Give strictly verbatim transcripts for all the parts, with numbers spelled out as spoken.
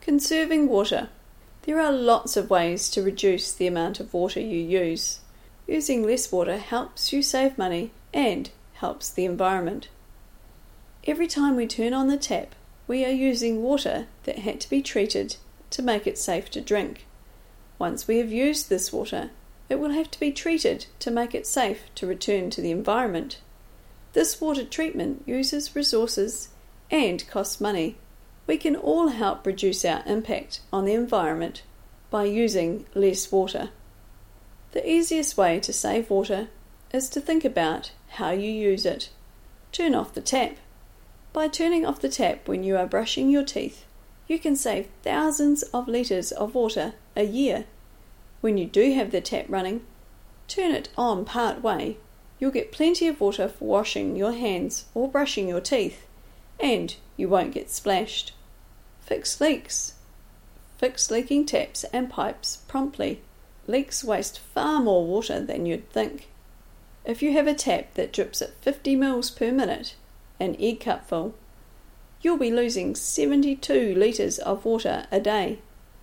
Conserving water. There are lots of ways to reduce the amount of water you use. Using less water helps you save money and helps the environment. Every time we turn on the tap, we are using water that had to be treated to make it safe to drink. Once we have used this water, it will have to be treated to make it safe to return to the environment. This water treatment uses resources and costs money. We can all help reduce our impact on the environment by using less water. The easiest way to save water is to think about how you use it. Turn off the tap. By turning off the tap when you are brushing your teeth, you can save thousands of litres of water a year. When you do have the tap running, turn it on part way. You'll get plenty of water for washing your hands or brushing your teeth, and you won't get splashed. Fix leaks. Fix leaking taps and pipes promptly. Leaks waste far more water than you'd think. If you have a tap that drips at fifty mils per minute, an egg cup full, you'll be losing seventy-two litres of water a day.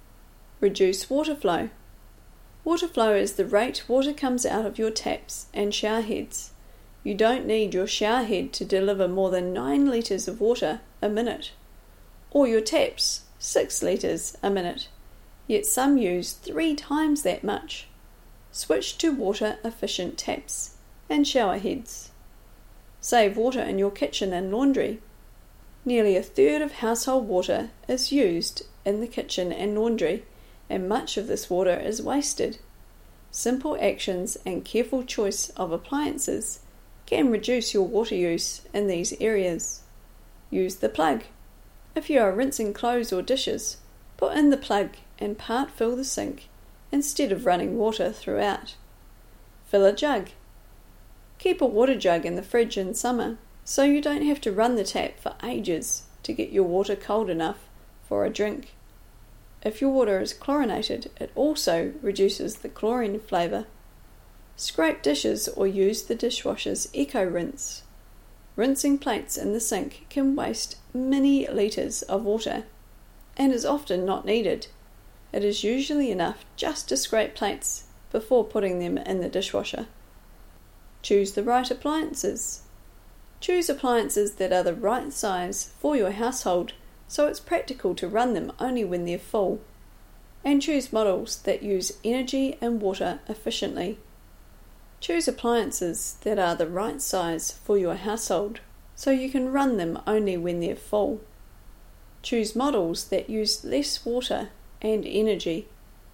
Reduce water flow. Water flow is the rate water comes out of your taps and shower heads. You don't need your shower head to deliver more than nine litres of water a minute, or your taps six litres a minute, yet some use three times that much. Switch to water efficient taps and shower heads. Save water in your kitchen and laundry. Nearly a third of household water is used in the kitchen and laundry, and much of this water is wasted. Simple actions and careful choice of appliances can reduce your water use in these areas. Use the plug. If you are rinsing clothes or dishes, put in the plug and part fill the sink instead of running water throughout. Fill a jug. Keep a water jug in the fridge in summer so you don't have to run the tap for ages to get your water cold enough for a drink. If your water is chlorinated, it also reduces the chlorine flavour. Scrape dishes or use the dishwasher's eco-rinse. Rinsing plates in the sink can waste many litres of water and is often not needed. It is usually enough just to scrape plates before putting them in the dishwasher. Choose the right appliances. Choose appliances that are the right size for your household so it's practical to run them only when they're full. And choose models that use energy and water efficiently. Choose appliances that are the right size for your household so you can run them only when they're full. Choose models that use less water and energy.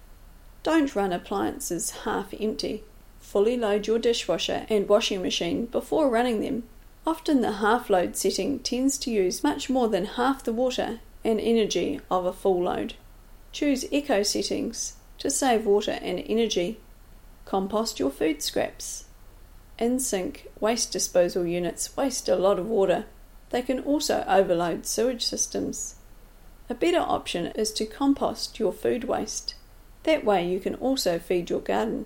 Don't run appliances half empty. Fully load your dishwasher and washing machine before running them. Often the half load setting tends to use much more than half the water and energy of a full load. Choose eco settings to save water and energy. Compost your food scraps. In-sink waste disposal units waste a lot of water. They can also overload sewage systems. A better option is to compost your food waste. That way you can also feed your garden.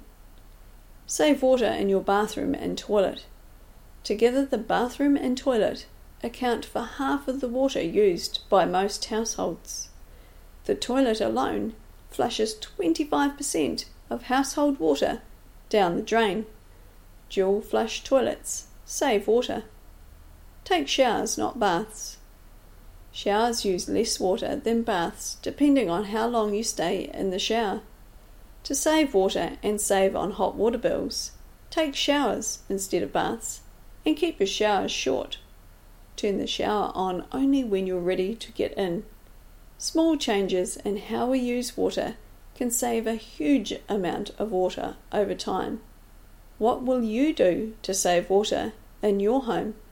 Save water in your bathroom and toilet. Together the bathroom and toilet account for half of the water used by most households. The toilet alone flushes twenty-five percent of household water down the drain. Dual flush toilets save water. Take showers, not baths. Showers use less water than baths depending on how long you stay in the shower. To save water and save on hot water bills, take showers instead of baths and keep your showers short. Turn the shower on only when you're ready to get in. Small changes in how we use water can save a huge amount of water over time. What will you do to save water in your home?